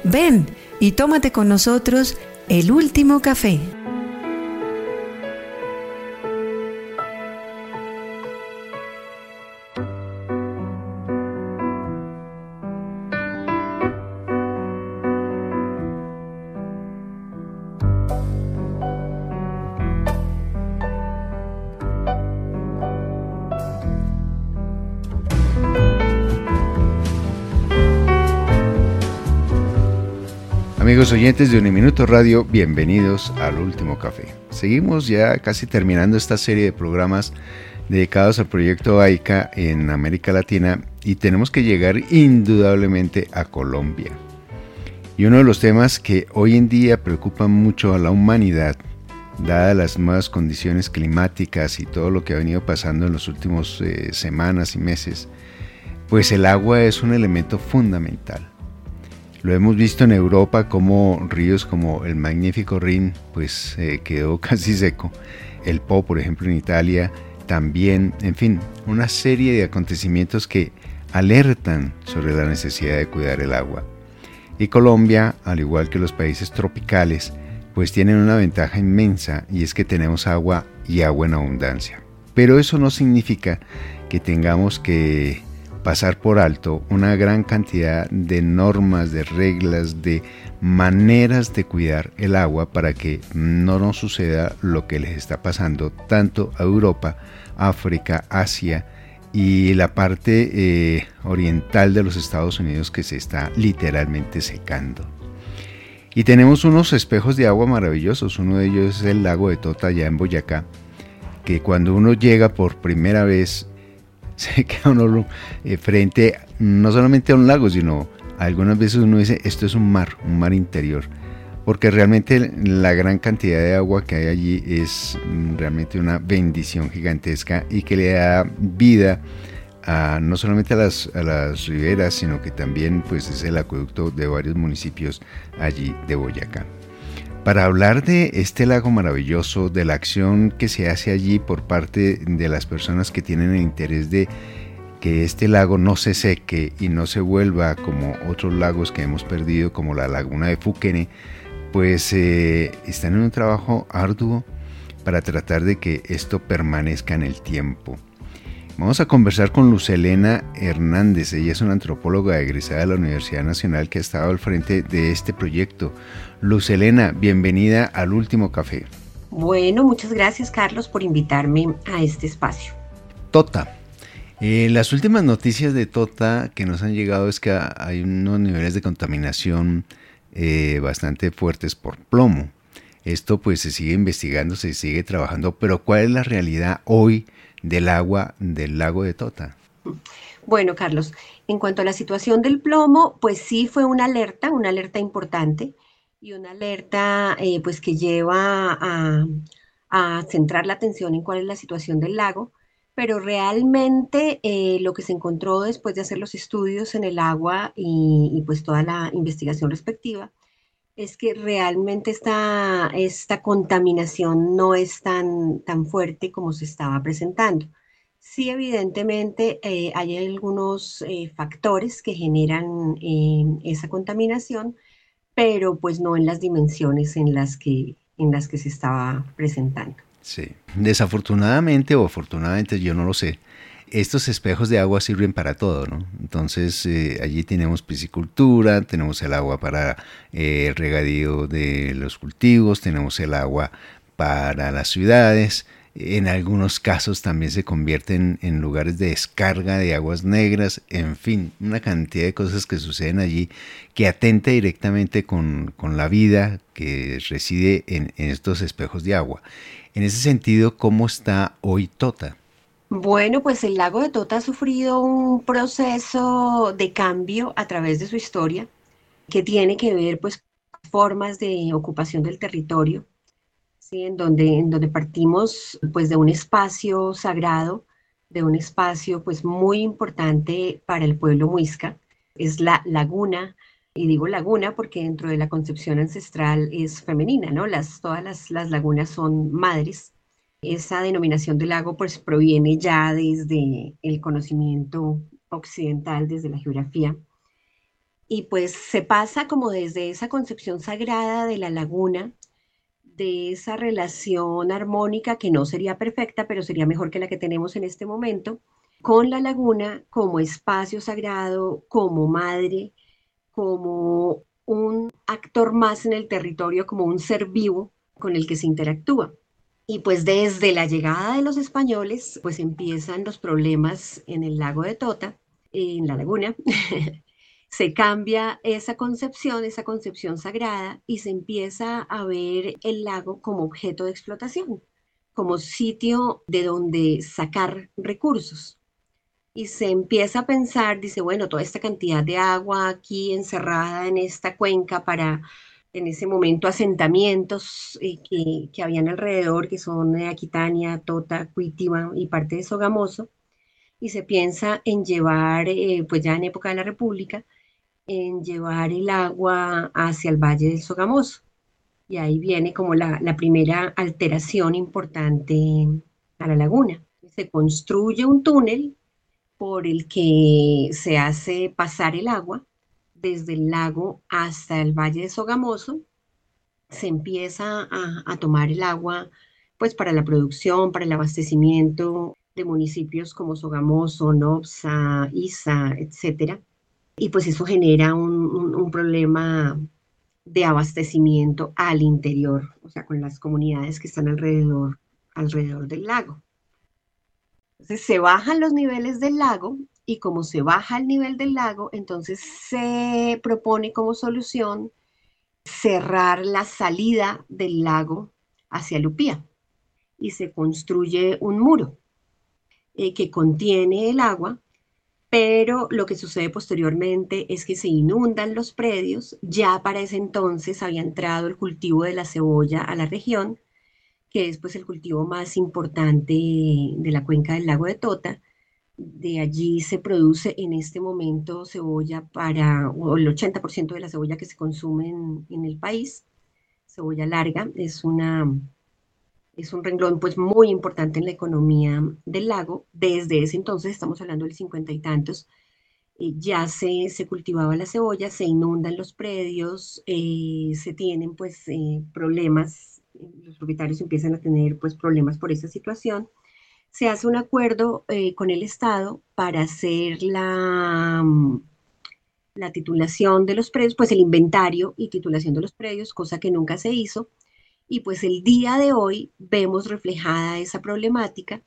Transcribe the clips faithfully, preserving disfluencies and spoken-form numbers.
Ven y tómate con nosotros el último café. Amigos oyentes de Uniminuto Radio, bienvenidos al Último Café. Seguimos ya casi terminando esta serie de programas dedicados al proyecto AICA en América Latina y tenemos que llegar indudablemente a Colombia. Y uno de los temas que hoy en día preocupan mucho a la humanidad, dadas las nuevas condiciones climáticas y todo lo que ha venido pasando en las últimas eh, semanas y meses, pues el agua es un elemento fundamental. Lo hemos visto en Europa como ríos como el magnífico Rin pues eh, quedó casi seco, el Po por ejemplo en Italia también, en fin, una serie de acontecimientos que alertan sobre la necesidad de cuidar el agua. Y Colombia, al igual que los países tropicales, pues tienen una ventaja inmensa y es que tenemos agua y agua en abundancia. Pero eso no significa que tengamos que pasar por alto una gran cantidad de normas, de reglas, de maneras de cuidar el agua para que no nos suceda lo que les está pasando tanto a Europa, África, Asia y la parte eh, oriental de los Estados Unidos que se está literalmente secando. Y tenemos unos espejos de agua maravillosos, uno de ellos es el lago de Tota allá en Boyacá, que cuando uno llega por primera vez se queda uno eh, frente no solamente a un lago, sino algunas veces uno dice, esto es un mar, un mar interior, porque realmente la gran cantidad de agua que hay allí es mm, realmente una bendición gigantesca y que le da vida a, no solamente a las, a las riberas, sino que también pues, es el acueducto de varios municipios allí de Boyacá. Para hablar de este lago maravilloso, de la acción que se hace allí por parte de las personas que tienen el interés de que este lago no se seque y no se vuelva como otros lagos que hemos perdido, como la laguna de Fuquene, pues eh, están en un trabajo arduo para tratar de que esto permanezca en el tiempo. Vamos a conversar con Luz Helena Hernández. Ella es una antropóloga egresada de la Universidad Nacional que ha estado al frente de este proyecto. Luz Helena, bienvenida al Último Café. Bueno, muchas gracias, Carlos, por invitarme a este espacio. Tota. Eh, las últimas noticias de Tota que nos han llegado es que hay unos niveles de contaminación eh, bastante fuertes por plomo. Esto pues se sigue investigando, se sigue trabajando, pero ¿cuál es la realidad hoy del agua del lago de Tota? Bueno, Carlos, en cuanto a la situación del plomo, pues sí fue una alerta, una alerta importante y una alerta eh, pues que lleva a, a centrar la atención en cuál es la situación del lago, pero realmente eh, lo que se encontró después de hacer los estudios en el agua y, y pues toda la investigación respectiva, es que realmente esta, esta contaminación no es tan, tan fuerte como se estaba presentando. Sí, evidentemente eh, hay algunos eh, factores que generan eh, esa contaminación, pero pues no en las dimensiones en las que, en las que se estaba presentando. Sí, desafortunadamente o afortunadamente, yo no lo sé, estos espejos de agua sirven para todo, ¿no? Entonces eh, allí tenemos piscicultura, tenemos el agua para eh, el regadío de los cultivos, tenemos el agua para las ciudades. En algunos casos también se convierten en lugares de descarga de aguas negras, en fin, una cantidad de cosas que suceden allí que atenta directamente con, con la vida que reside en, en estos espejos de agua. En ese sentido, ¿cómo está hoy Tota? Bueno, pues el lago de Tota ha sufrido un proceso de cambio a través de su historia que tiene que ver pues con formas de ocupación del territorio, ¿sí? En donde, en donde partimos pues de un espacio sagrado, de un espacio pues muy importante para el pueblo muisca, es la laguna, y digo laguna porque dentro de la concepción ancestral es femenina, ¿no? Las, todas las, las lagunas son madres. Esa denominación de lago pues proviene ya desde el conocimiento occidental, desde la geografía. Y pues se pasa como desde esa concepción sagrada de la laguna, de esa relación armónica que no sería perfecta, pero sería mejor que la que tenemos en este momento, con la laguna como espacio sagrado, como madre, como un actor más en el territorio, como un ser vivo con el que se interactúa. Y pues desde la llegada de los españoles, pues empiezan los problemas en el lago de Tota, en la laguna. Se cambia esa concepción, esa concepción sagrada, y se empieza a ver el lago como objeto de explotación, como sitio de donde sacar recursos. Y se empieza a pensar, dice, bueno, toda esta cantidad de agua aquí encerrada en esta cuenca para, en ese momento, asentamientos eh, que, que habían alrededor, que son de Aquitania, Tota, Cuitiba y parte de Sogamoso, y se piensa en llevar, eh, pues ya en época de la República, en llevar el agua hacia el Valle del Sogamoso. Y ahí viene como la, la primera alteración importante a la laguna. Se construye un túnel por el que se hace pasar el agua desde el lago hasta el Valle de Sogamoso. Se empieza a, a tomar el agua pues para la producción, para el abastecimiento de municipios como Sogamoso, Nopsa, Isa, etcétera. Y pues eso genera un, un, un problema de abastecimiento al interior, o sea, con las comunidades que están alrededor, alrededor del lago. Entonces se bajan los niveles del lago y como se baja el nivel del lago, entonces se propone como solución cerrar la salida del lago hacia Lupía y se construye un muro eh, que contiene el agua, pero lo que sucede posteriormente es que se inundan los predios. Ya para ese entonces había entrado el cultivo de la cebolla a la región, que es pues el cultivo más importante de la cuenca del lago de Tota. De allí se produce en este momento cebolla para, o el ochenta por ciento de la cebolla que se consume en, en el país. Cebolla larga es una, es un renglón pues muy importante en la economía del lago. Desde ese entonces, estamos hablando del cincuenta y tantos, eh, ya se, se cultivaba la cebolla, se inundan los predios, eh, se tienen pues eh, problemas, los propietarios empiezan a tener pues problemas por esa situación. Se hace un acuerdo eh, con el Estado para hacer la, mm, la titulación de los predios, pues el inventario y titulación de los predios, cosa que nunca se hizo. Y pues el día de hoy vemos reflejada esa problemática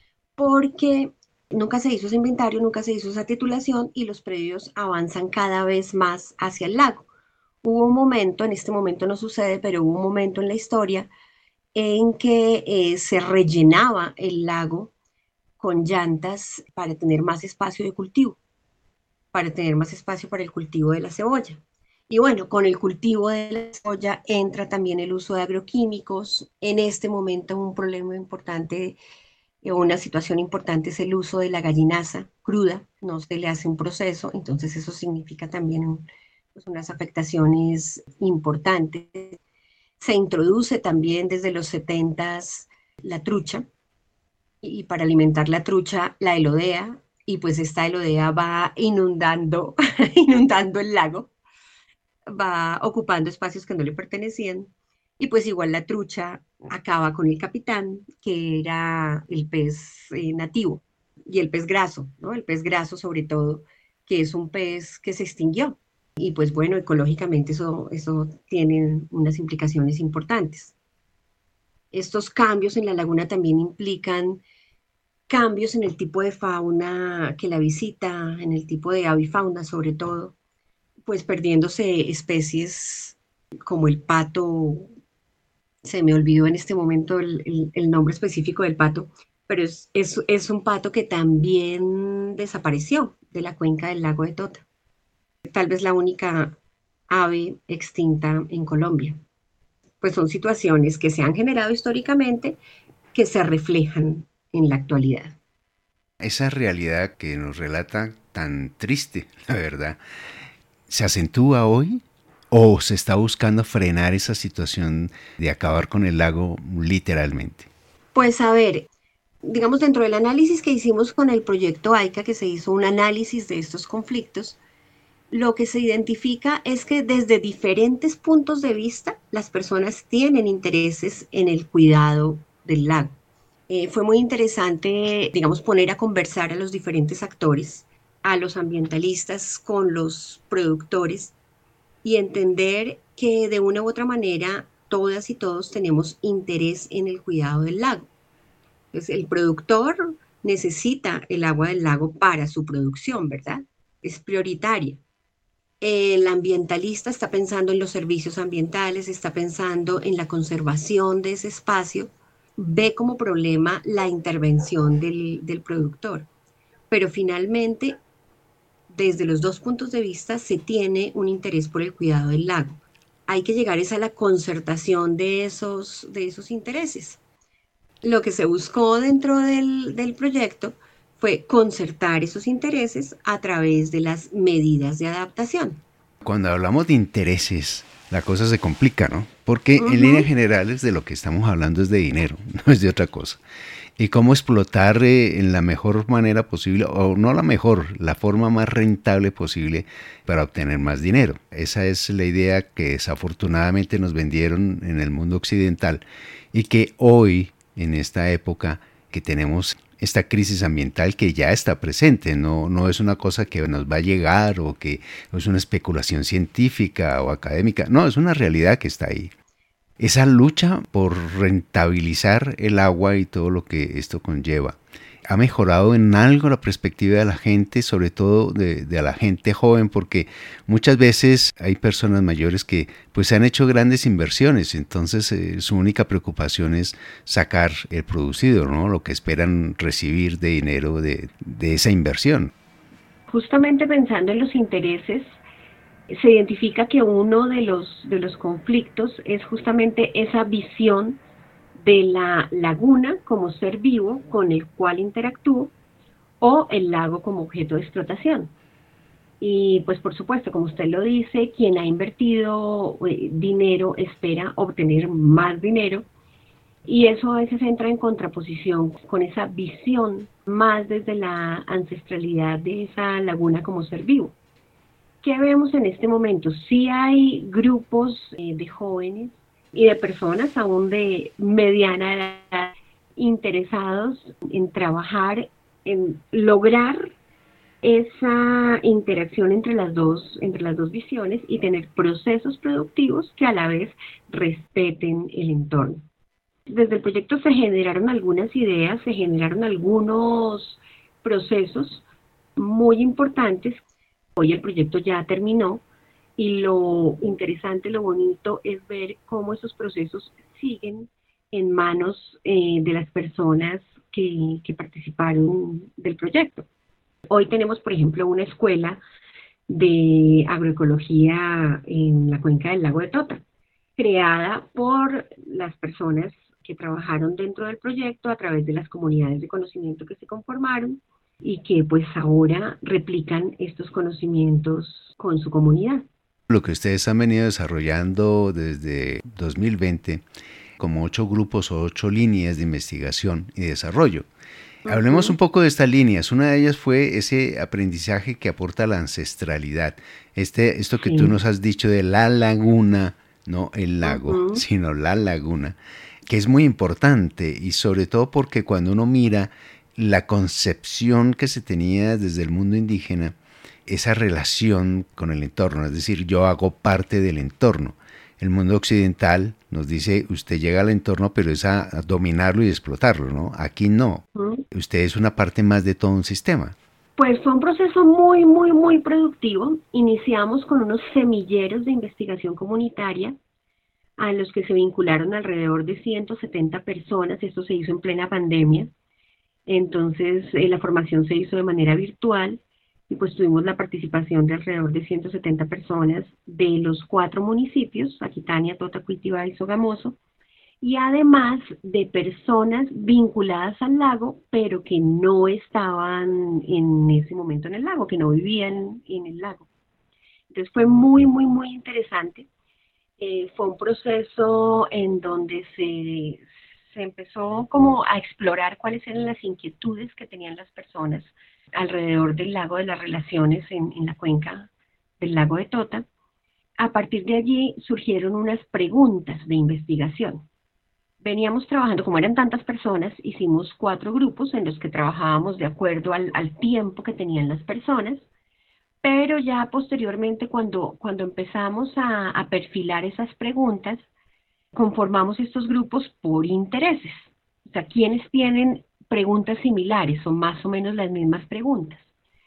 porque nunca se hizo ese inventario, nunca se hizo esa titulación y los predios avanzan cada vez más hacia el lago. Hubo un momento, en este momento no sucede, pero hubo un momento en la historia en que eh, se rellenaba el lago con llantas para tener más espacio de cultivo, para tener más espacio para el cultivo de la cebolla. Y bueno, con el cultivo de la cebolla entra también el uso de agroquímicos. En este momento un problema importante, una situación importante es el uso de la gallinaza cruda, no se le hace un proceso, entonces eso significa también pues, unas afectaciones importantes. Se introduce también desde los setentas la trucha, y para alimentar la trucha la elodea, y pues esta elodea va inundando, inundando el lago, va ocupando espacios que no le pertenecían, y pues igual la trucha acaba con el capitán, que era el pez eh, nativo, y el pez graso, ¿no? El pez graso sobre todo, que es un pez que se extinguió. Y pues bueno, ecológicamente eso, eso tiene unas implicaciones importantes. Estos cambios en la laguna también implican cambios en el tipo de fauna que la visita, en el tipo de avifauna sobre todo, pues perdiéndose especies como el pato, se me olvidó en este momento el, el, el nombre específico del pato, pero es, es, es un pato que también desapareció de la cuenca del lago de Tota. Tal vez la única ave extinta en Colombia. Pues son situaciones que se han generado históricamente que se reflejan en la actualidad. Esa realidad que nos relata tan triste, la verdad, ¿se acentúa hoy o se está buscando frenar esa situación de acabar con el lago literalmente? Pues a ver, digamos dentro del análisis que hicimos con el proyecto AICA, que se hizo un análisis de estos conflictos, lo que se identifica es que desde diferentes puntos de vista las personas tienen intereses en el cuidado del lago. Eh, fue muy interesante, digamos, poner a conversar a los diferentes actores, a los ambientalistas con los productores y entender que de una u otra manera todas y todos tenemos interés en el cuidado del lago. Entonces, el productor necesita el agua del lago para su producción, ¿verdad? Es prioritaria. El ambientalista está pensando en los servicios ambientales, está pensando en la conservación de ese espacio, ve como problema la intervención del, del productor. Pero finalmente, desde los dos puntos de vista, se tiene un interés por el cuidado del lago. Hay que llegar es a la concertación de esos, de esos intereses. Lo que se buscó dentro del, del proyecto fue concertar esos intereses a través de las medidas de adaptación. Cuando hablamos de intereses, la cosa se complica, ¿no? Porque Uh-huh. en líneas generales de lo que estamos hablando es de dinero, no es de otra cosa. Y cómo explotar eh, en la mejor manera posible, o no la mejor, la forma más rentable posible para obtener más dinero. Esa es la idea que desafortunadamente nos vendieron en el mundo occidental y que hoy, en esta época que tenemos esta crisis ambiental que ya está presente, no, no es una cosa que nos va a llegar o que es una especulación científica o académica, no, es una realidad que está ahí. Esa lucha por rentabilizar el agua y todo lo que esto conlleva ha mejorado en algo la perspectiva de la gente, sobre todo de, de la gente joven, porque muchas veces hay personas mayores que pues han hecho grandes inversiones, entonces eh, su única preocupación es sacar el producido, ¿no? Lo que esperan recibir de dinero de, de esa inversión. Justamente pensando en los intereses, se identifica que uno de los, de los conflictos es justamente esa visión de la laguna como ser vivo con el cual interactúo o el lago como objeto de explotación. Y pues por supuesto, como usted lo dice, quien ha invertido eh, dinero espera obtener más dinero y eso a veces entra en contraposición con esa visión más desde la ancestralidad de esa laguna como ser vivo. ¿Qué vemos en este momento? Sí hay grupos eh, de jóvenes y de personas aún de mediana edad interesados en trabajar, en lograr esa interacción entre las dos, entre las dos visiones y tener procesos productivos que a la vez respeten el entorno. Desde el proyecto se generaron algunas ideas, se generaron algunos procesos muy importantes. Hoy el proyecto ya terminó y lo interesante, lo bonito es ver cómo esos procesos siguen en manos eh, de las personas que, que participaron del proyecto. Hoy tenemos, por ejemplo, una escuela de agroecología en la cuenca del lago de Tota, creada por las personas que trabajaron dentro del proyecto a través de las comunidades de conocimiento que se conformaron y que pues ahora replican estos conocimientos con su comunidad. Lo que ustedes han venido desarrollando desde dos mil veinte como ocho grupos o ocho líneas de investigación y desarrollo. Uh-huh. Hablemos un poco de estas líneas. Una de ellas fue ese aprendizaje que aporta la ancestralidad. Este, esto que sí. Tú nos has dicho de la laguna, no el lago, uh-huh. sino la laguna, que es muy importante y sobre todo porque cuando uno mira la concepción que se tenía desde el mundo indígena, esa relación con el entorno, es decir, yo hago parte del entorno. El mundo occidental nos dice, usted llega al entorno, pero es a, a dominarlo y explotarlo, ¿no? Aquí no. Uh-huh. Usted es una parte más de todo un sistema. Pues fue un proceso muy, muy, muy productivo. Iniciamos con unos semilleros de investigación comunitaria a los que se vincularon alrededor de ciento setenta personas. Esto se hizo en plena pandemia. Entonces, eh, la formación se hizo de manera virtual y pues tuvimos la participación de alrededor de ciento setenta personas de los cuatro municipios, Aquitania, Tota, Cuitiba y Sogamoso, y además de personas vinculadas al lago, pero que no estaban en ese momento en el lago, que no vivían en el lago. Entonces fue muy, muy, muy interesante. Eh, fue un proceso en donde se... se empezó como a explorar cuáles eran las inquietudes que tenían las personas alrededor del lago, de las relaciones en, en la cuenca del lago de Tota. A partir de allí surgieron unas preguntas de investigación. Veníamos trabajando, como eran tantas personas, hicimos cuatro grupos en los que trabajábamos de acuerdo al, al tiempo que tenían las personas, pero ya posteriormente cuando, cuando empezamos a, a perfilar esas preguntas, conformamos estos grupos por intereses. O sea, quienes tienen preguntas similares o más o menos las mismas preguntas.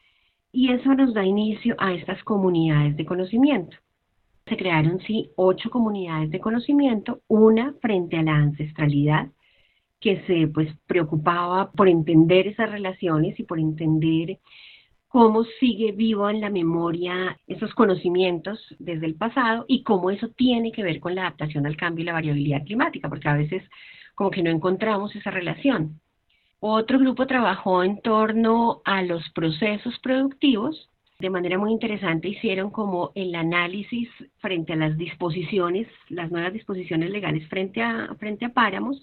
Y eso nos da inicio a estas comunidades de conocimiento. Se crearon, sí, ocho comunidades de conocimiento, una frente a la ancestralidad, que se pues, preocupaba por entender esas relaciones y por entender cómo sigue vivo en la memoria esos conocimientos desde el pasado y cómo eso tiene que ver con la adaptación al cambio y la variabilidad climática, porque a veces como que no encontramos esa relación. Otro grupo trabajó en torno a los procesos productivos. De manera muy interesante hicieron como el análisis frente a las disposiciones, las nuevas disposiciones legales frente a, frente a páramos,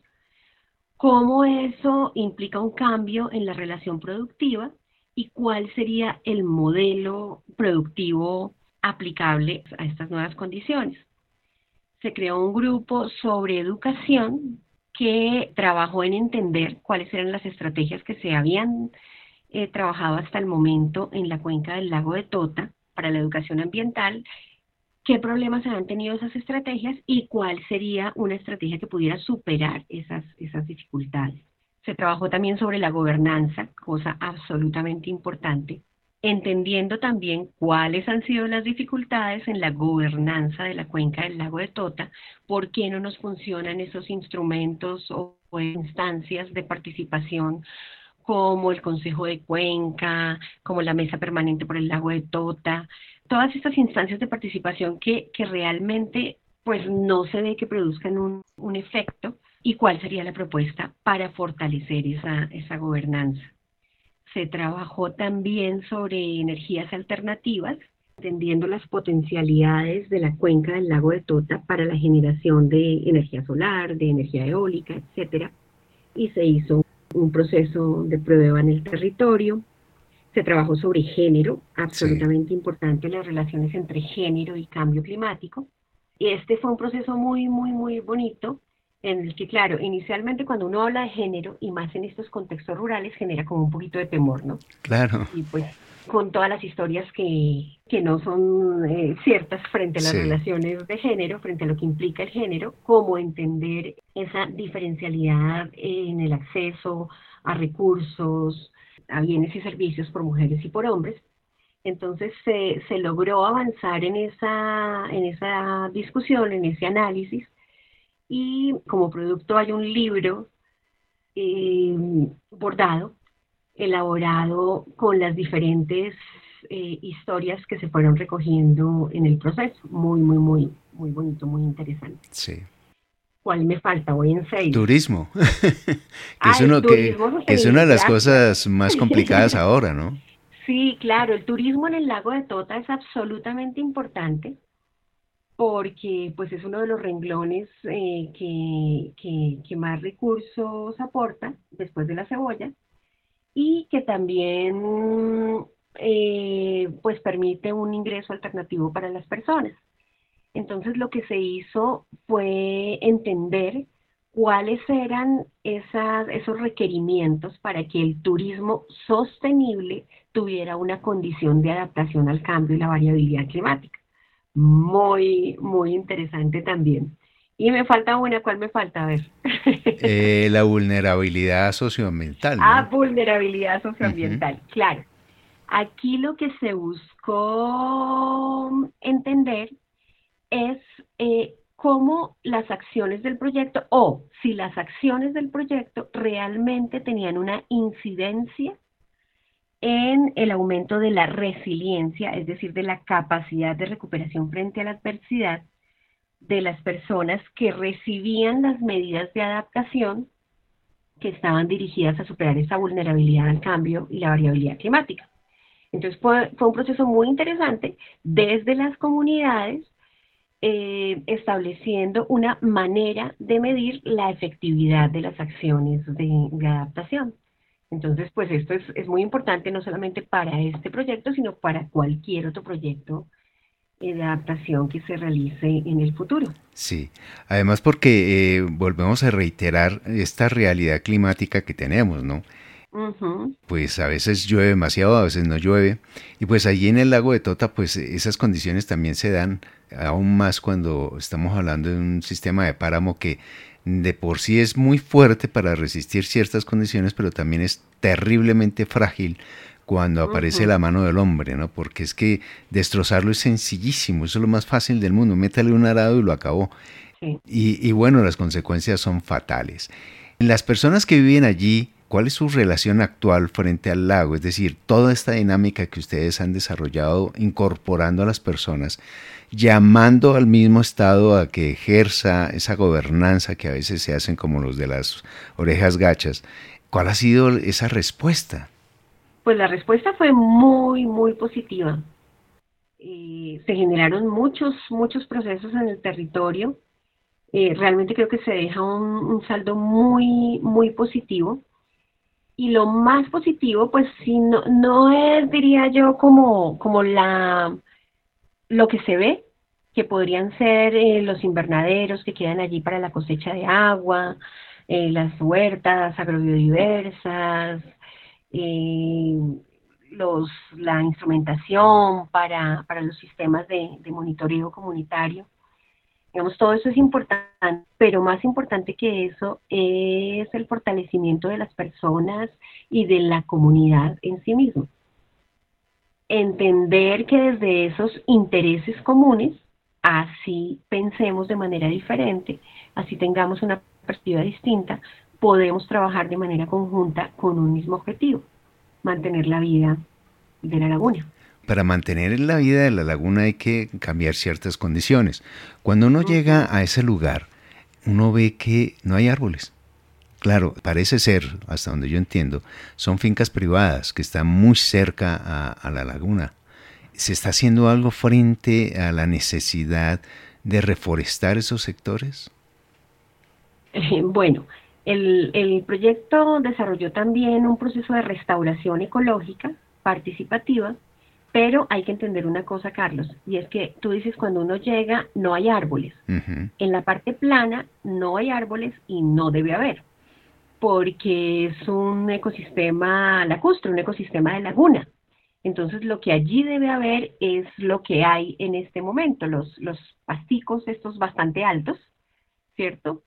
cómo eso implica un cambio en la relación productiva y cuál sería el modelo productivo aplicable a estas nuevas condiciones. Se creó un grupo sobre educación que trabajó en entender cuáles eran las estrategias que se habían eh, trabajado hasta el momento en la cuenca del lago de Tota para la educación ambiental, qué problemas habían tenido esas estrategias y cuál sería una estrategia que pudiera superar esas, esas dificultades. Se trabajó también sobre la gobernanza, cosa absolutamente importante, entendiendo también cuáles han sido las dificultades en la gobernanza de la cuenca del lago de Tota, por qué no nos funcionan esos instrumentos o, o instancias de participación como el Consejo de Cuenca, como la Mesa Permanente por el Lago de Tota, todas estas instancias de participación que, que realmente pues, no se ve que produzcan un, un efecto, y cuál sería la propuesta para fortalecer esa, esa gobernanza. Se trabajó también sobre energías alternativas, entendiendo las potencialidades de la cuenca del lago de Tota para la generación de energía solar, de energía eólica, etcétera. Y se hizo un proceso de prueba en el territorio. Se trabajó sobre género, absolutamente sí. Importante, las relaciones entre género y cambio climático. Y este fue un proceso muy, muy, muy bonito, en el que, claro, inicialmente cuando uno habla de género, y más en estos contextos rurales, genera como un poquito de temor, ¿no? Claro. Y pues con todas las historias que, que no son eh, ciertas frente a las sí. relaciones de género, frente a lo que implica el género, cómo entender esa diferencialidad en el acceso a recursos, a bienes y servicios por mujeres y por hombres. Entonces se, se logró avanzar en esa, en esa discusión, en ese análisis, y como producto hay un libro eh, bordado, elaborado con las diferentes eh, historias que se fueron recogiendo en el proceso. Muy, muy, muy, muy bonito, muy interesante. Sí. ¿Cuál me falta? Voy en seis. Turismo. que, ah, es uno, que, que es una de las gracias. cosas más complicadas ahora, ¿no? Sí, claro, el turismo en el lago de Tota es absolutamente importante, porque pues es uno de los renglones eh, que, que, que más recursos aporta después de la cebolla y que también eh, pues permite un ingreso alternativo para las personas. Entonces lo que se hizo fue entender cuáles eran esas, esos requerimientos para que el turismo sostenible tuviera una condición de adaptación al cambio y la variabilidad climática. Muy, muy interesante también. Y me falta una, ¿cuál me falta? A ver. Eh, la vulnerabilidad socioambiental, ¿no? Ah, vulnerabilidad socioambiental, uh-huh. Claro. Aquí lo que se buscó entender es eh, cómo las acciones del proyecto, o si las acciones del proyecto realmente tenían una incidencia en el aumento de la resiliencia, es decir, de la capacidad de recuperación frente a la adversidad de las personas que recibían las medidas de adaptación que estaban dirigidas a superar esa vulnerabilidad al cambio y la variabilidad climática. Entonces fue, fue un proceso muy interesante desde las comunidades, eh, estableciendo una manera de medir la efectividad de las acciones de, de adaptación. Entonces, pues esto es, es muy importante no solamente para este proyecto, sino para cualquier otro proyecto eh, de adaptación que se realice en el futuro. Sí, además porque eh, volvemos a reiterar esta realidad climática que tenemos, ¿no? Ujú. Pues a veces llueve demasiado, a veces no llueve. Y pues allí en el lago de Tota, pues esas condiciones también se dan aún más cuando estamos hablando de un sistema de páramo que de por sí es muy fuerte para resistir ciertas condiciones, pero también es terriblemente frágil cuando aparece Ujú. la mano del hombre, ¿no? Porque es que destrozarlo es sencillísimo, eso es lo más fácil del mundo, métale un arado y lo acabó. Sí. Y, y bueno, las consecuencias son fatales. Las personas que viven allí, ¿cuál es su relación actual frente al lago? Es decir, toda esta dinámica que ustedes han desarrollado incorporando a las personas, llamando al mismo Estado a que ejerza esa gobernanza que a veces se hacen como los de las orejas gachas. ¿Cuál ha sido esa respuesta? Pues la respuesta fue muy, muy positiva. Eh, se generaron muchos, muchos procesos en el territorio. Eh, realmente creo que se deja un, un saldo muy, muy positivo. Y lo más positivo, pues sí, no, no es, diría yo, como, como la, lo que se ve, que podrían ser eh, los invernaderos que quedan allí para la cosecha de agua, eh, las huertas agrobiodiversas, eh, los, la instrumentación para, para los sistemas de, de monitoreo comunitario. Digamos, todo eso es importante, pero más importante que eso es el fortalecimiento de las personas y de la comunidad en sí misma. Entender que desde esos intereses comunes, así pensemos de manera diferente, así tengamos una perspectiva distinta, podemos trabajar de manera conjunta con un mismo objetivo, mantener la vida de la laguna. Para mantener la vida de la laguna hay que cambiar ciertas condiciones. Cuando uno llega Ujú. a ese lugar, uno ve que no hay árboles. Claro, parece ser, hasta donde yo entiendo, son fincas privadas que están muy cerca a, a la laguna. ¿Se está haciendo algo frente a la necesidad de reforestar esos sectores? Eh, Bueno, el, el proyecto desarrolló también un proceso de restauración ecológica participativa, pero hay que entender una cosa, Carlos, y es que tú dices cuando uno llega no hay árboles. Ujú. En la parte plana no hay árboles y no debe haber, porque es un ecosistema lacustre, un ecosistema de laguna. Entonces lo que allí debe haber es lo que hay en este momento, los, los pasticos estos bastante altos, ¿cierto?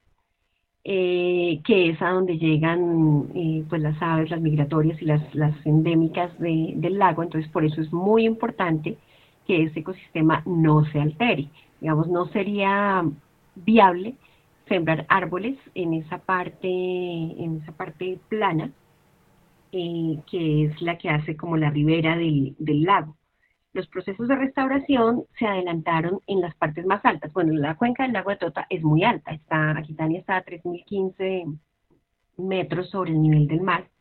Eh, que es a donde llegan eh, pues las aves, las migratorias y las, las endémicas de, del lago. Entonces por eso es muy importante que ese ecosistema no se altere. Digamos, no sería viable sembrar árboles en esa parte, en esa parte plana, eh, que es la que hace como la ribera del, del lago. Los procesos de restauración se adelantaron en las partes más altas. Bueno, la cuenca del lago de Tota es muy alta, está, Aquitania está a tres mil quince metros sobre el nivel del mar,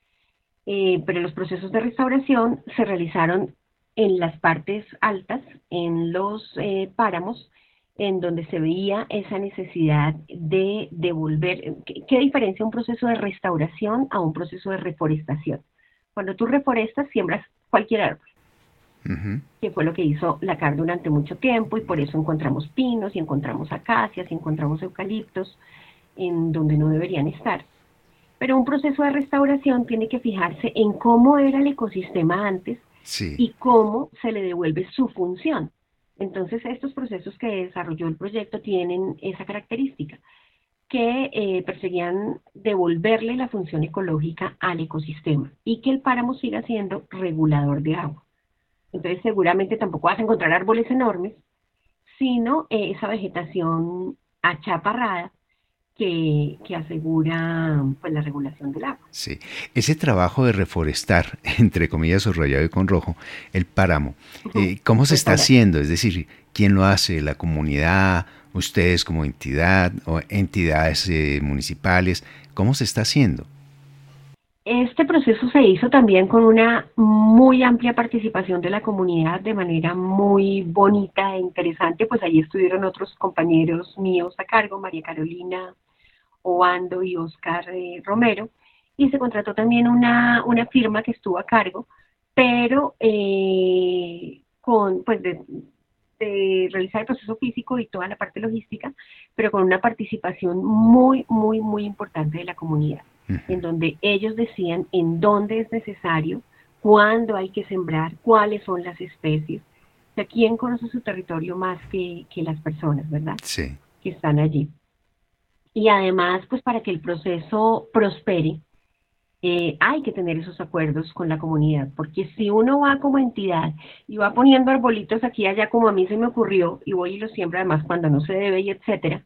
eh, pero los procesos de restauración se realizaron en las partes altas, en los eh, páramos, en donde se veía esa necesidad de devolver. ¿Qué, qué diferencia un proceso de restauración a un proceso de reforestación? Cuando tú reforestas, siembras cualquier árbol, Ujú. que fue lo que hizo la C A R durante mucho tiempo, y por eso encontramos pinos, y encontramos acacias, y encontramos eucaliptos en donde no deberían estar. Pero un proceso de restauración tiene que fijarse en cómo era el ecosistema antes Sí. y cómo se le devuelve su función. Entonces, estos procesos que desarrolló el proyecto tienen esa característica, que eh, perseguían devolverle la función ecológica al ecosistema y que el páramo siga siendo regulador de agua. Entonces, seguramente tampoco vas a encontrar árboles enormes, sino eh, esa vegetación achaparrada que, que asegura pues, la regulación del agua. Sí, ese trabajo de reforestar, entre comillas, subrayado y con rojo, el páramo, eh, ¿cómo se está Restaurar. haciendo? Es decir, ¿quién lo hace? ¿La comunidad? ¿Ustedes como entidad o entidades eh, municipales? ¿Cómo se está haciendo? Este proceso se hizo también con una muy amplia participación de la comunidad de manera muy bonita e interesante, pues allí estuvieron otros compañeros míos a cargo, María Carolina Obando y Oscar eh, Romero, y se contrató también una, una firma que estuvo a cargo, pero eh, con, pues de, de realizar el proceso físico y toda la parte logística, pero con una participación muy, muy, muy importante de la comunidad, Ujú. en donde ellos decían en dónde es necesario, cuándo hay que sembrar, cuáles son las especies. O sea, ¿quién conoce su territorio más que, que las personas, verdad? Sí. Que están allí. Y además, pues para que el proceso prospere, eh, hay que tener esos acuerdos con la comunidad, porque si uno va como entidad y va poniendo arbolitos aquí y allá como a mí se me ocurrió, y voy y los siembro además cuando no se debe y etcétera,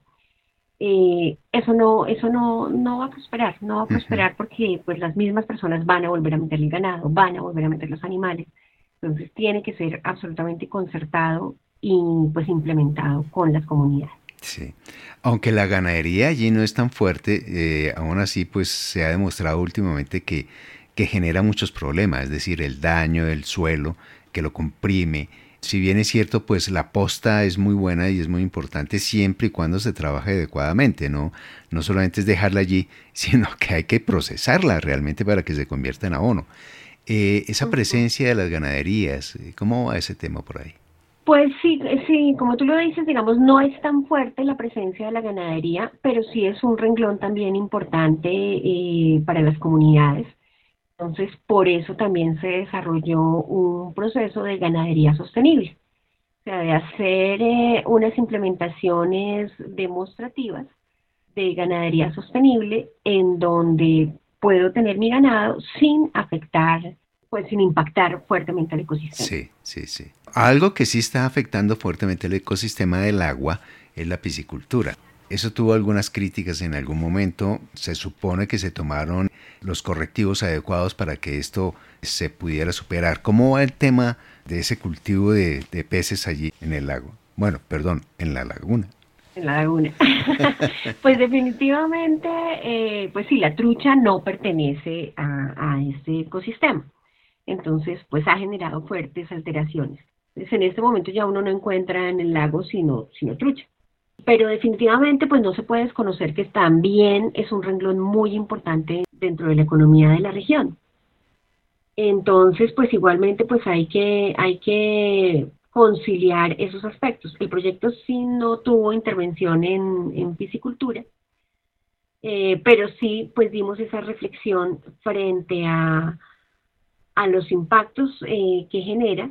eh, eso no, eso no, no va a prosperar, no va a Ujú. prosperar porque pues las mismas personas van a volver a meter el ganado, van a volver a meter los animales, entonces tiene que ser absolutamente concertado y pues implementado con las comunidades. Sí. Aunque la ganadería allí no es tan fuerte, eh, aún así pues se ha demostrado últimamente que, que genera muchos problemas, es decir, el daño del suelo, que lo comprime. Si bien es cierto, pues la posta es muy buena y es muy importante siempre y cuando se trabaje adecuadamente, ¿no? No solamente es dejarla allí, sino que hay que procesarla realmente para que se convierta en abono. Eh, esa Ujú. presencia de las ganaderías, eh, ¿cómo va ese tema por ahí? Pues sí, eh, sí, como tú lo dices, digamos, no es tan fuerte la presencia de la ganadería, pero sí es un renglón también importante eh, para las comunidades. Entonces, por eso también se desarrolló un proceso de ganadería sostenible, o sea, de hacer eh, unas implementaciones demostrativas de ganadería sostenible en donde puedo tener mi ganado sin afectar, pues sin impactar fuertemente al ecosistema. Sí, sí, sí. Algo que sí está afectando fuertemente el ecosistema del agua es la piscicultura. Eso tuvo algunas críticas en algún momento. Se supone que se tomaron los correctivos adecuados para que esto se pudiera superar. ¿Cómo va el tema de ese cultivo de, de peces allí en el lago? Bueno, perdón, en la laguna. En la laguna. Pues definitivamente, eh, pues sí, la trucha no pertenece a, a este ecosistema. Entonces, pues ha generado fuertes alteraciones. Entonces, en este momento ya uno no encuentra en el lago sino, sino trucha. Pero definitivamente, pues no se puede desconocer que también es un renglón muy importante dentro de la economía de la región. Entonces, pues igualmente, pues hay que, hay que conciliar esos aspectos. El proyecto sí no tuvo intervención en, en piscicultura, eh, pero sí, pues dimos esa reflexión frente a, a los impactos eh, que genera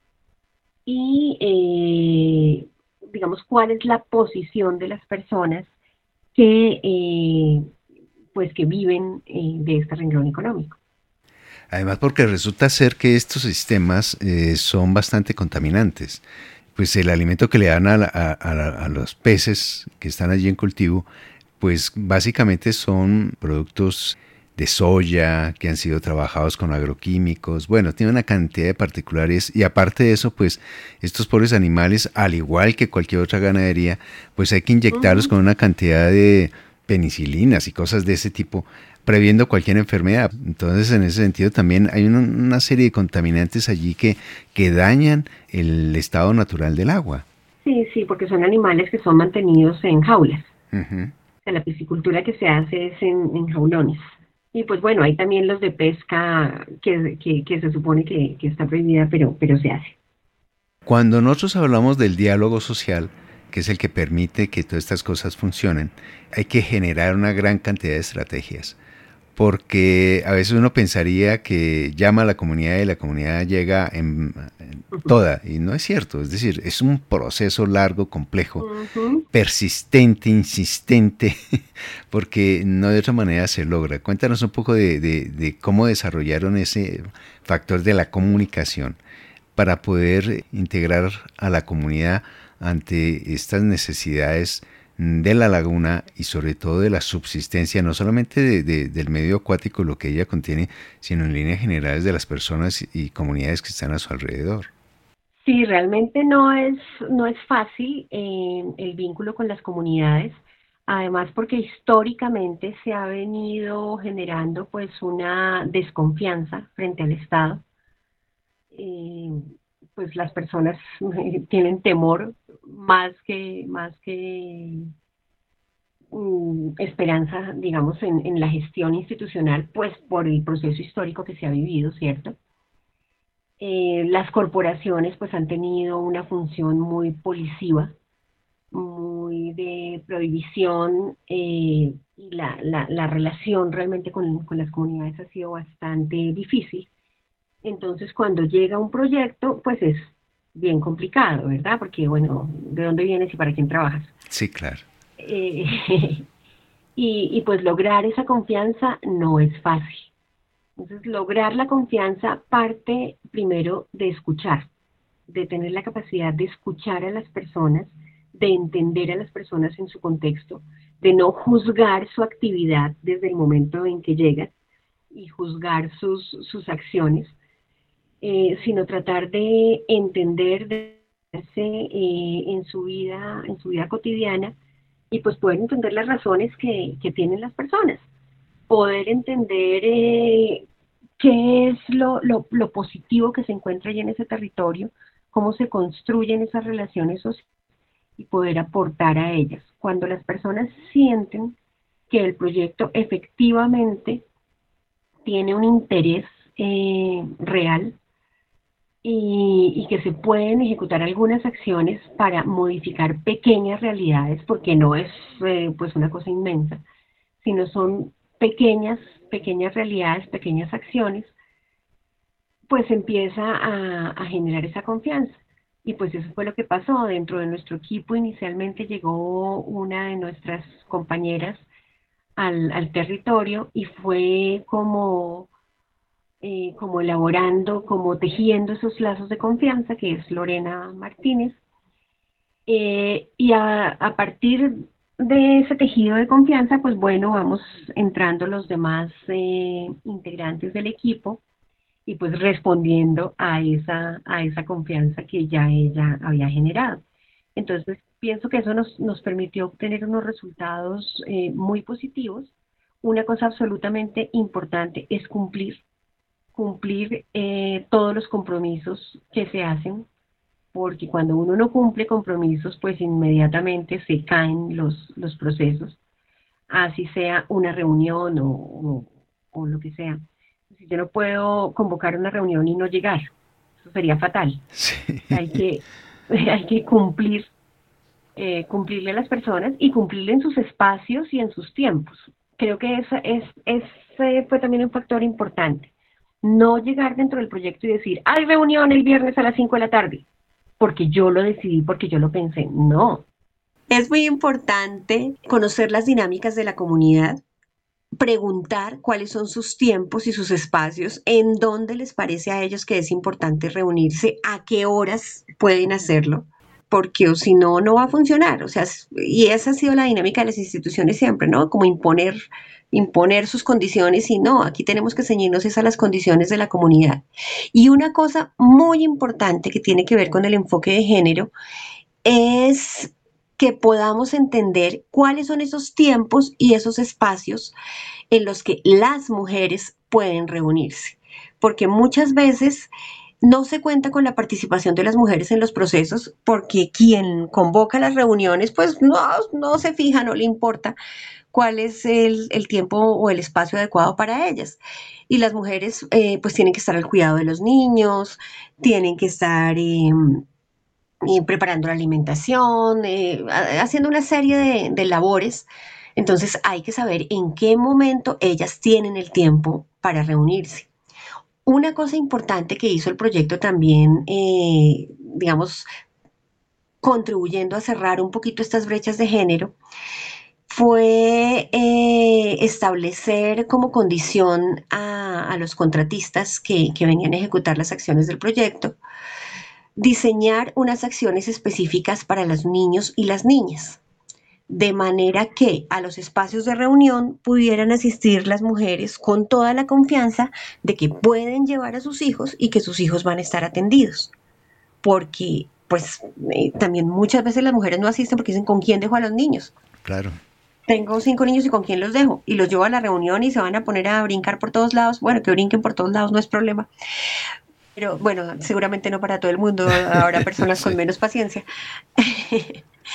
y, eh, digamos, cuál es la posición de las personas que, eh, pues, que viven eh, de este renglón económico. Además, porque resulta ser que estos sistemas eh, son bastante contaminantes. Pues el alimento que le dan a, la- a- a la- a los peces que están allí en cultivo, pues básicamente son productos de soya que han sido trabajados con agroquímicos. Bueno, tiene una cantidad de particulares y aparte de eso, pues estos pobres animales, al igual que cualquier otra ganadería, pues hay que inyectarlos Ujú. con una cantidad de penicilinas y cosas de ese tipo, previendo cualquier enfermedad. Entonces, en ese sentido, también hay una, una serie de contaminantes allí que, que dañan el estado natural del agua. Sí, sí, porque son animales que son mantenidos en jaulas. Ujú. O sea, la piscicultura que se hace es en, en jaulones. Y pues bueno, hay también los de pesca que, que, que se supone que, que está prohibida, pero, pero se hace. Cuando nosotros hablamos del diálogo social, que es el que permite que todas estas cosas funcionen, hay que generar una gran cantidad de estrategias. Porque a veces uno pensaría que llama a la comunidad y la comunidad llega en, en toda, y no es cierto. Es decir, es un proceso largo, complejo, Ujú. persistente, insistente, porque no de otra manera se logra. Cuéntanos un poco de, de, de cómo desarrollaron ese factor de la comunicación para poder integrar a la comunidad ante estas necesidades de la laguna y sobre todo de la subsistencia, no solamente de, de, del medio acuático, lo que ella contiene, sino en líneas generales de las personas y comunidades que están a su alrededor. Sí, realmente no es, no es fácil eh, el vínculo con las comunidades, además porque históricamente se ha venido generando pues una desconfianza frente al Estado. Eh, pues las personas tienen temor más que, más que mm, esperanza, digamos, en, en la gestión institucional, pues por el proceso histórico que se ha vivido, ¿cierto? Eh, las corporaciones pues han tenido una función muy policiva, muy de prohibición, eh, y la, la, la relación realmente con, con las comunidades ha sido bastante difícil. Entonces, cuando llega un proyecto, pues es bien complicado, ¿verdad? Porque, bueno, ¿de dónde vienes y para quién trabajas? Sí, claro. Eh, y, y pues lograr esa confianza no es fácil. Entonces, lograr la confianza parte primero de escuchar, de tener la capacidad de escuchar a las personas, de entender a las personas en su contexto, de no juzgar su actividad desde el momento en que llegan y juzgar sus, sus acciones, eh, sino tratar de entender, de verse, eh, en su vida, en su vida cotidiana, y pues poder entender las razones que, que tienen las personas, poder entender eh, qué es lo, lo, lo positivo que se encuentra allí en ese territorio, cómo se construyen esas relaciones sociales y poder aportar a ellas. Cuando las personas sienten que el proyecto efectivamente tiene un interés eh, real, y, y que se pueden ejecutar algunas acciones para modificar pequeñas realidades, porque no es eh, pues una cosa inmensa, sino son pequeñas, pequeñas realidades, pequeñas acciones, pues empieza a, a generar esa confianza. Y pues eso fue lo que pasó. Dentro de nuestro equipo inicialmente llegó una de nuestras compañeras al, al territorio y fue como, eh, como elaborando, como tejiendo esos lazos de confianza, que es Lorena Martínez. Eh, y a, a partir de ese tejido de confianza, pues bueno, vamos entrando los demás eh, integrantes del equipo y pues respondiendo a esa, a esa confianza que ya ella había generado. Entonces, pienso que eso nos, nos permitió obtener unos resultados eh, muy positivos. Una cosa absolutamente importante es cumplir, cumplir eh, todos los compromisos que se hacen, porque cuando uno no cumple compromisos, pues inmediatamente se caen los, los procesos, así sea una reunión o, o, o lo que sea. Si yo no puedo convocar una reunión y no llegar, eso sería fatal. Sí. Hay que, hay que cumplir, eh, cumplirle a las personas y cumplirle en sus espacios y en sus tiempos. Creo que esa es, ese fue también un factor importante. No llegar dentro del proyecto y decir, hay reunión el viernes a las cinco de la tarde, porque yo lo decidí, porque yo lo pensé. No. Es muy importante conocer las dinámicas de la comunidad, preguntar cuáles son sus tiempos y sus espacios, en dónde les parece a ellos que es importante reunirse, a qué horas pueden hacerlo, porque o si no, no va a funcionar. O sea, y esa ha sido la dinámica de las instituciones siempre, ¿no? Como imponer, imponer sus condiciones y no, aquí tenemos que ceñirnos es a las condiciones de la comunidad. Y una cosa muy importante que tiene que ver con el enfoque de género es que podamos entender cuáles son esos tiempos y esos espacios en los que las mujeres pueden reunirse, porque muchas veces no se cuenta con la participación de las mujeres en los procesos porque quien convoca las reuniones pues no, no se fija, no le importa cuál es el, el tiempo o el espacio adecuado para ellas. Y las mujeres eh, pues tienen que estar al cuidado de los niños, tienen que estar eh, eh, preparando la alimentación, eh, haciendo una serie de, de labores. Entonces hay que saber en qué momento ellas tienen el tiempo para reunirse. Una cosa importante que hizo el proyecto también, eh, digamos, contribuyendo a cerrar un poquito estas brechas de género, fue eh, establecer como condición a, a los contratistas que, que venían a ejecutar las acciones del proyecto, diseñar unas acciones específicas para los niños y las niñas, de manera que a los espacios de reunión pudieran asistir las mujeres con toda la confianza de que pueden llevar a sus hijos y que sus hijos van a estar atendidos. Porque, pues, eh, también muchas veces las mujeres no asisten porque dicen, ¿con quién dejo a los niños? Claro. Tengo cinco niños y ¿con quién los dejo? Y los llevo a la reunión y se van a poner a brincar por todos lados. Bueno, que brinquen por todos lados no es problema. Pero bueno, seguramente no para todo el mundo, habrá personas Sí. con menos paciencia.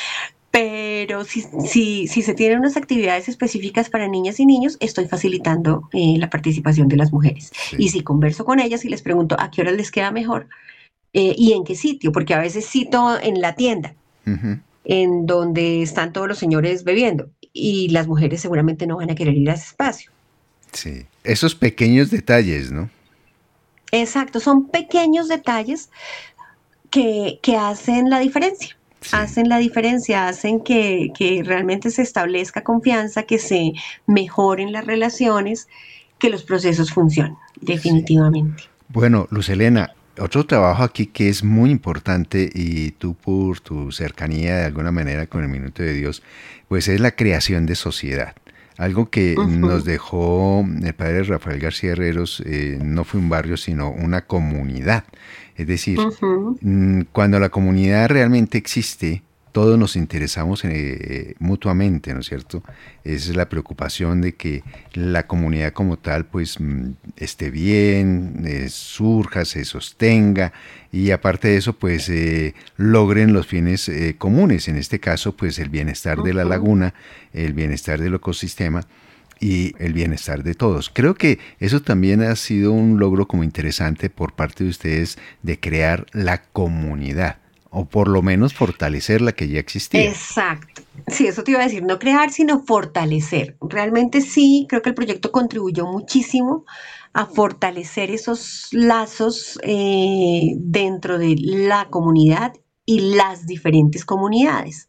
Pero si, si, si se tienen unas actividades específicas para niñas y niños, estoy facilitando eh, la participación de las mujeres. Sí. Y si converso con ellas y les pregunto a qué hora les queda mejor eh, y en qué sitio, porque a veces cito en la tienda, Ujú. en donde están todos los señores bebiendo, y las mujeres seguramente no van a querer ir a ese espacio. Sí. Esos pequeños detalles, ¿no? Exacto, son pequeños detalles que, que hacen la diferencia. Sí. Hacen la diferencia, hacen que, que realmente se establezca confianza, que se mejoren las relaciones, que los procesos funcionen, Sí. definitivamente. Bueno, Lucelena, otro trabajo aquí que es muy importante y tú por tu cercanía de alguna manera con el Minuto de Dios, pues es la creación de sociedad. Algo que nos Ujú, dejó el padre Rafael García Herreros, eh, no fue un barrio, sino una comunidad. Es decir, ujú, mm, cuando la comunidad realmente existe, todos nos interesamos eh, mutuamente, ¿no es cierto? Esa es la preocupación de que la comunidad como tal pues mm, esté bien, eh, surja, se sostenga y aparte de eso pues eh, logren los fines eh, comunes, en este caso pues el bienestar de la ujú. laguna, el bienestar del ecosistema y el bienestar de todos. Creo que eso también ha sido un logro como interesante por parte de ustedes de crear la comunidad o por lo menos fortalecer la que ya existía. Exacto. Sí, eso te iba a decir, no crear, sino fortalecer. Realmente sí, creo que el proyecto contribuyó muchísimo a fortalecer esos lazos eh, dentro de la comunidad y las diferentes comunidades,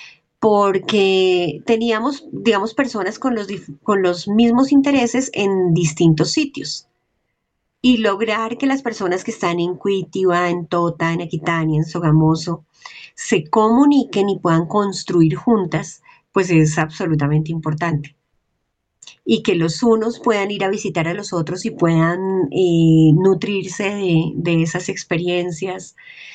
porque teníamos, digamos, personas con los, dif- con los mismos intereses en distintos sitios. Y lograr que las personas que están en Cuitiba, en Tota, en Aquitania, en Sogamoso, se comuniquen y puedan construir juntas, pues es absolutamente importante. Y que los unos puedan ir a visitar a los otros y puedan eh, nutrirse de, de esas experiencias,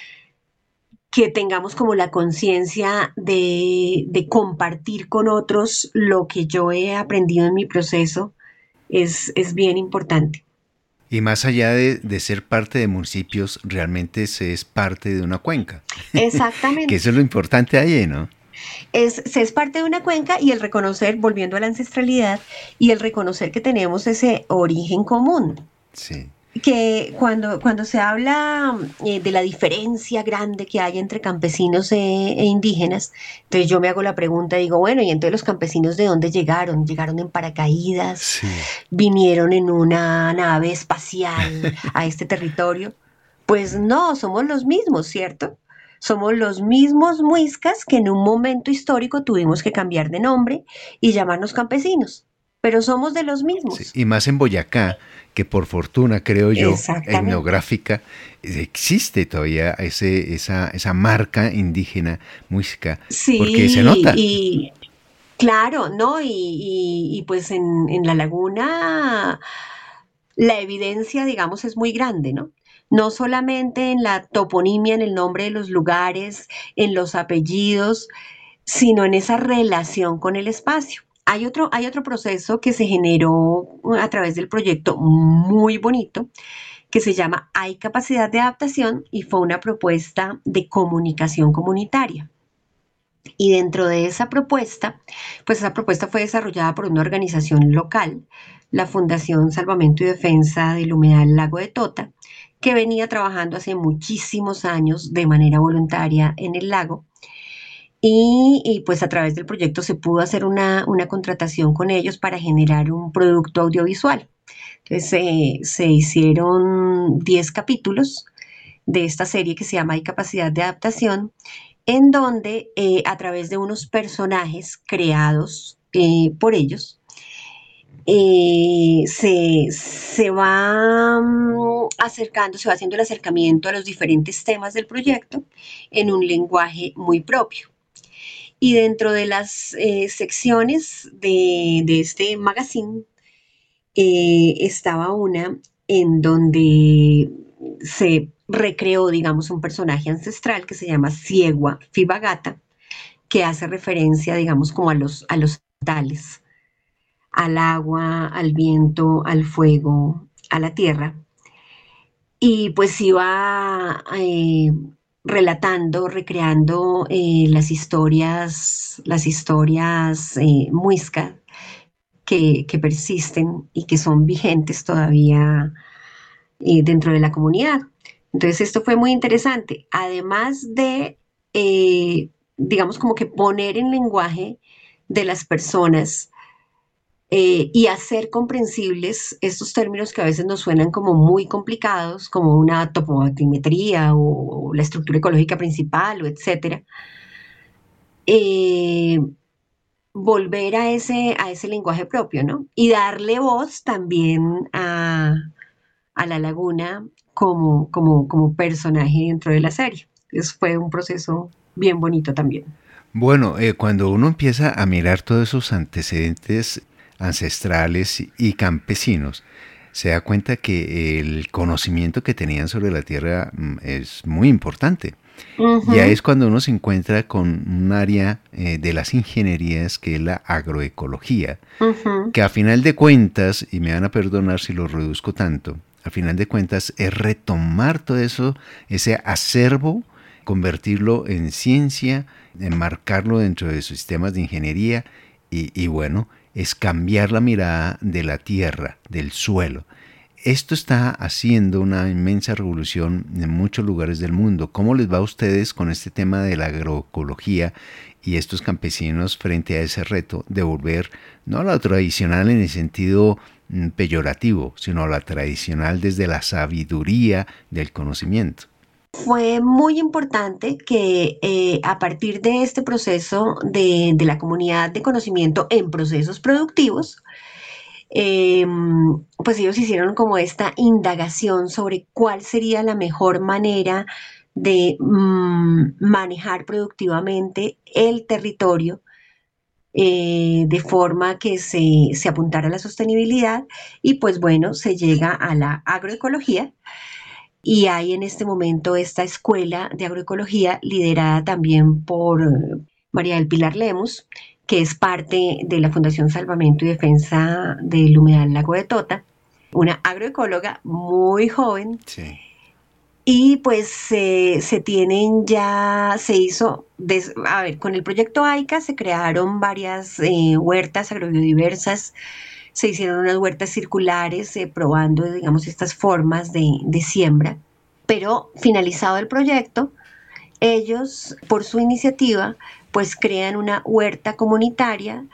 que tengamos como la conciencia de, de compartir con otros lo que yo he aprendido en mi proceso, es, es bien importante. Y más allá de, de ser parte de municipios, realmente se es parte de una cuenca. Que Exactamente. eso es lo importante ahí, ¿no? Es, se es parte de una cuenca y el reconocer, volviendo a la ancestralidad, y el reconocer que tenemos ese origen común. Sí. Que cuando, cuando se habla eh, de la diferencia grande que hay entre campesinos e, e indígenas, entonces yo me hago la pregunta, digo, bueno, ¿y entonces los campesinos de dónde llegaron? ¿Llegaron en paracaídas? Sí. ¿Vinieron en una nave espacial a este territorio? Pues no, somos los mismos, ¿cierto? Somos los mismos muiscas que en un momento histórico tuvimos que cambiar de nombre y llamarnos campesinos, pero somos de los Sí, mismos. y más en Boyacá, que por fortuna, creo yo, Exactamente. etnográfica, existe todavía ese, esa, esa marca indígena música, porque se Sí, nota. y claro, ¿no? Y, y- y, pues en, en la laguna la evidencia, digamos, es muy grande, ¿no? No solamente en la toponimia, en el nombre de los lugares, en los apellidos, sino en esa relación con el espacio. Hay otro, hay otro proceso que se generó a través del proyecto muy bonito, que se llama Hay capacidad de adaptación y fue una propuesta de comunicación comunitaria. Y dentro de esa propuesta, pues esa propuesta fue desarrollada por una organización local, la Fundación Salvamento y Defensa del Humedal Lago de Tota, que venía trabajando hace muchísimos años de manera voluntaria en el lago. Y, y pues a través del proyecto se pudo hacer una, una contratación con ellos para generar un producto audiovisual. Entonces se, se hicieron diez capítulos de esta serie que se llama Hay capacidad de adaptación, en donde eh, a través de unos personajes creados eh, por ellos, eh, se, se va um, acercando, se va haciendo el acercamiento a los diferentes temas del proyecto en un lenguaje muy propio. Y dentro de las eh, secciones de, de, este magazine eh, estaba una en donde se recreó, digamos, un personaje ancestral que se llama Ciegua Fibagata, que hace referencia, digamos, como a los, a los tales, al agua, al viento, al fuego, a la tierra. Y pues iba eh, relatando, recreando eh, las historias, las historias eh, muiscas que, que persisten y que son vigentes todavía eh, dentro de la comunidad. Entonces esto fue muy interesante. Además de, eh, digamos, como que poner en lenguaje de las personas eh, y hacer comprensibles estos términos que a veces nos suenan como muy complicados, como una topografía o la estructura ecológica principal, o etcétera. Eh, volver a ese, a ese lenguaje propio, ¿no? Y darle voz también a, a la laguna como, como, como personaje dentro de la serie. Eso fue un proceso bien bonito también. Bueno, eh, cuando uno empieza a mirar todos esos antecedentes ancestrales y campesinos, se da cuenta que el conocimiento que tenían sobre la tierra mm, es muy importante. Y ahí Ujú, es cuando uno se encuentra con un área eh, de las ingenierías que es la agroecología, ujú. que a final de cuentas, y me van a perdonar si lo reduzco tanto, a final de cuentas es retomar todo eso, ese acervo, convertirlo en ciencia, enmarcarlo dentro de sistemas de ingeniería y, y bueno, es cambiar la mirada de la tierra, del suelo. Esto está haciendo una inmensa revolución en muchos lugares del mundo. ¿Cómo les va a ustedes con este tema de la agroecología y estos campesinos frente a ese reto de volver no a lo tradicional en el sentido mm, peyorativo, sino a la tradicional desde la sabiduría del conocimiento? Fue muy importante que eh, a partir de este proceso de, de la comunidad de conocimiento en procesos productivos, eh, pues ellos hicieron como esta indagación sobre cuál sería la mejor manera de mm, manejar productivamente el territorio eh, de forma que se, se apuntara a la sostenibilidad y pues bueno, se llega a la agroecología y hay en este momento esta escuela de agroecología liderada también por eh, María del Pilar Lemus, que es parte de la Fundación Salvamento y Defensa del Humedal Lago de Tota, una agroecóloga muy joven. Sí. Y pues se se tienen ya, se hizo, des- a ver, con el proyecto AICA se crearon varias eh, huertas agrobiodiversas, se hicieron unas huertas circulares eh, probando, digamos, estas formas de, de siembra, pero finalizado el proyecto, ellos, por su iniciativa, pues crean una huerta comunitaria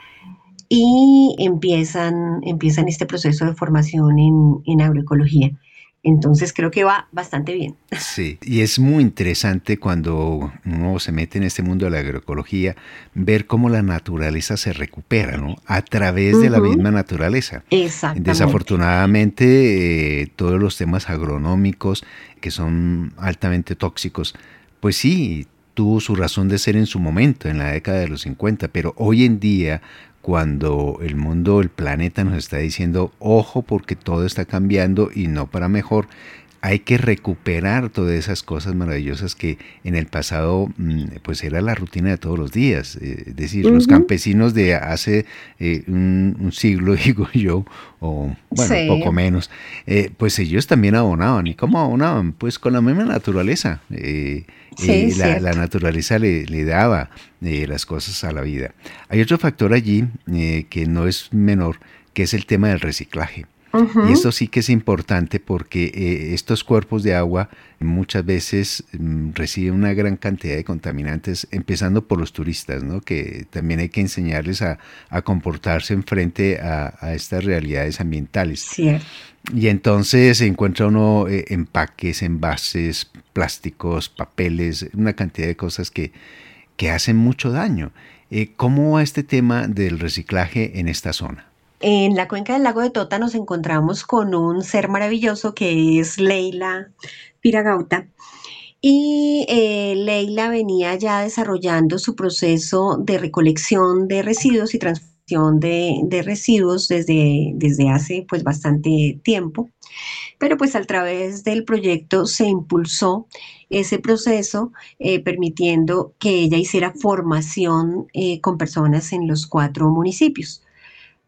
y empiezan, empiezan este proceso de formación en, en agroecología. Entonces creo que va bastante bien. Sí, y es muy interesante cuando uno se mete en este mundo de la agroecología, ver cómo la naturaleza se recupera, ¿no? A través de la Ujú, misma naturaleza. exactamente. Desafortunadamente, eh, todos los temas agronómicos que son altamente tóxicos, pues sí, tuvo su razón de ser en su momento, en la década de los cincuenta, pero hoy en día, cuando el mundo, el planeta nos está diciendo, ojo porque todo está cambiando y no para mejor, hay que recuperar todas esas cosas maravillosas que en el pasado pues era la rutina de todos los días. Es decir, los Ujú, campesinos de hace eh, un, un siglo, digo yo, o bueno, sí, poco menos, eh, pues ellos también abonaban. ¿Y cómo abonaban? Pues con la misma naturaleza. Eh, sí, eh, es la, la cierto. naturaleza le, le daba eh, las cosas a la vida. Hay otro factor allí eh, que no es menor, que es el tema del reciclaje. Y Ujú, esto sí que es importante porque eh, estos cuerpos de agua muchas veces mm, reciben una gran cantidad de contaminantes, empezando por los turistas, ¿no? Que también hay que enseñarles a, a comportarse en frente a, a estas realidades ambientales. cierto. Y entonces se encuentra uno eh, empaques, envases, plásticos, papeles, una cantidad de cosas que, que hacen mucho daño. Eh, ¿Cómo va este tema del reciclaje en esta zona? En la cuenca del lago de Tota nos encontramos con un ser maravilloso que es Leila Piragauta. Y eh, Leila venía ya desarrollando su proceso de recolección de residuos y transformación de, de residuos desde, desde hace pues bastante tiempo. Pero pues a través del proyecto se impulsó ese proceso, eh, permitiendo que ella hiciera formación eh, con personas en los cuatro municipios.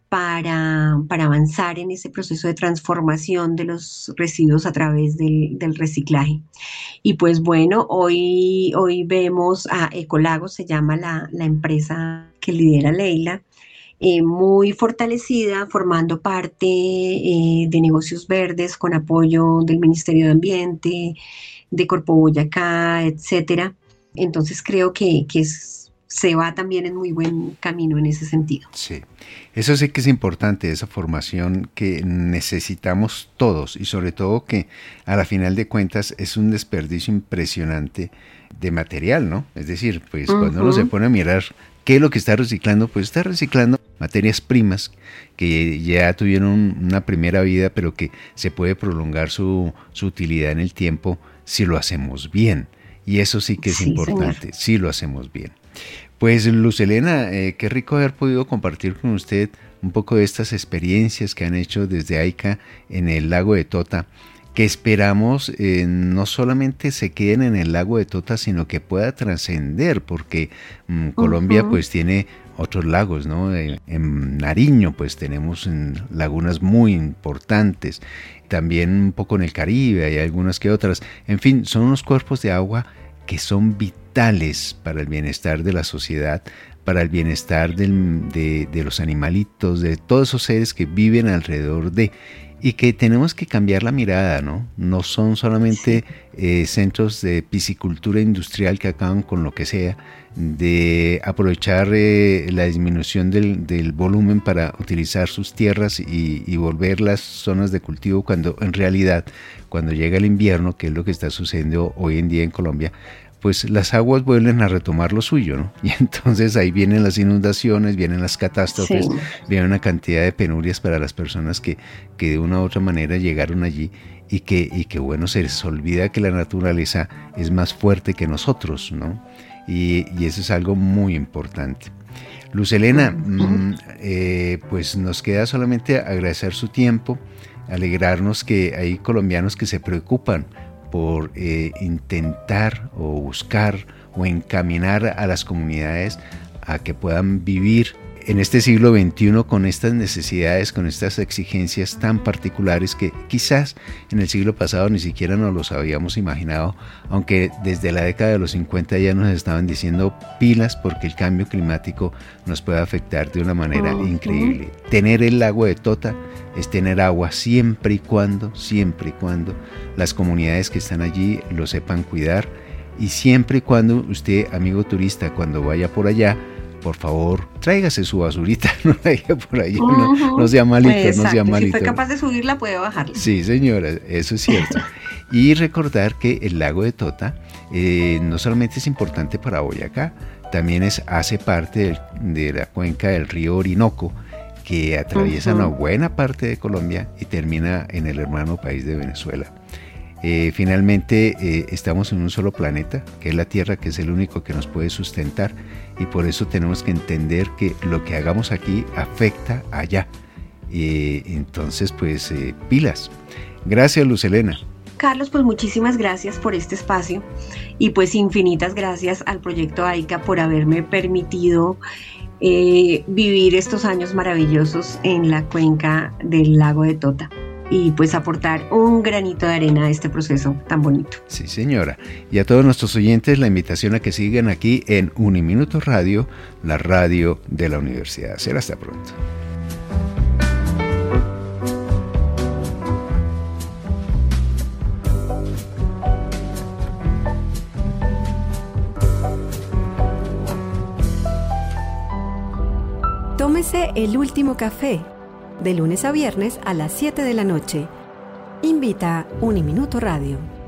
para, para avanzar en ese proceso de transformación de los residuos a través del, del reciclaje. Y pues bueno, hoy, hoy vemos a Ecolagos, se llama la, la empresa que lidera Leila, eh, muy fortalecida, formando parte eh, de negocios verdes con apoyo del Ministerio de Ambiente, de Corpo Boyacá, etcétera. Entonces creo que, que es, se va también en muy buen camino en ese sentido. Sí, eso sí que es importante, esa formación que necesitamos todos y sobre todo que a la final de cuentas es un desperdicio impresionante de material, ¿no? Es decir, pues uh-huh. cuando uno se pone a mirar qué es lo que está reciclando, pues está reciclando materias primas que ya tuvieron una primera vida, pero que se puede prolongar su, su utilidad en el tiempo si lo hacemos bien. Y eso sí que es sí, importante, señor. Si lo hacemos bien. Pues Luz Helena, eh, qué rico haber podido compartir con usted un poco de estas experiencias que han hecho desde AICA en el lago de Tota, que esperamos eh, no solamente se queden en el lago de Tota, sino que pueda trascender, porque mm, Colombia uh-huh. pues tiene otros lagos, ¿no? En, en Nariño pues tenemos en, lagunas muy importantes, también un poco en el Caribe hay algunas que otras, en fin, son unos cuerpos de agua que son vitales para el bienestar de la sociedad, para el bienestar del, de, de los animalitos, de todos esos seres que viven alrededor de, y que tenemos que cambiar la mirada, ¿no? No son solamente eh, centros de piscicultura industrial que acaban con lo que sea, de aprovechar eh, la disminución del, del volumen para utilizar sus tierras y, y volver las zonas de cultivo, cuando en realidad, cuando llega el invierno, que es lo que está sucediendo hoy en día en Colombia, pues las aguas vuelven a retomar lo suyo, ¿no? Y entonces ahí vienen las inundaciones, vienen las catástrofes, sí. viene una cantidad de penurias para las personas que, que de una u otra manera llegaron allí y que, y que bueno, se les olvida que la naturaleza es más fuerte que nosotros, ¿no? Y, y eso es algo muy importante. Luz Helena, mmm, eh, pues nos queda solamente agradecer su tiempo, alegrarnos que hay colombianos que se preocupan por eh, intentar o buscar o encaminar a las comunidades a que puedan vivir en este siglo veintiuno con estas necesidades, con estas exigencias tan particulares que quizás en el siglo pasado ni siquiera nos los habíamos imaginado, aunque desde la década de los cincuenta ya nos estaban diciendo pilas porque el cambio climático nos puede afectar de una manera uh-huh. increíble. Tener el lago de Tota es tener agua siempre y cuando, siempre y cuando las comunidades que están allí lo sepan cuidar, y siempre y cuando usted, amigo turista, cuando vaya por allá, por favor, tráigase su basurita, no la deje por ahí, uh-huh. no, no sea malito, exacto. no sea malito. Si fue capaz de subirla, puede bajarla. Sí, señora, eso es cierto. Y recordar que el lago de Tota eh, no solamente es importante para Boyacá, también es, hace parte del, de la cuenca del río Orinoco, que atraviesa uh-huh. una buena parte de Colombia y termina en el hermano país de Venezuela. Eh, finalmente eh, estamos en un solo planeta, que es la Tierra, que es el único que nos puede sustentar, y por eso tenemos que entender que lo que hagamos aquí afecta allá. Eh, entonces, pues, eh, pilas. Gracias, Luz Helena. Carlos, pues muchísimas gracias por este espacio y pues infinitas gracias al proyecto AICA por haberme permitido eh, vivir estos años maravillosos en la cuenca del lago de Tota y pues aportar un granito de arena a este proceso tan bonito. Sí, señora. Y a todos nuestros oyentes la invitación a que sigan aquí en Uniminuto Radio, la radio de la universidad. Será hasta pronto. Tómese el último café, de lunes a viernes a las siete de la noche. Invita Uniminuto Radio.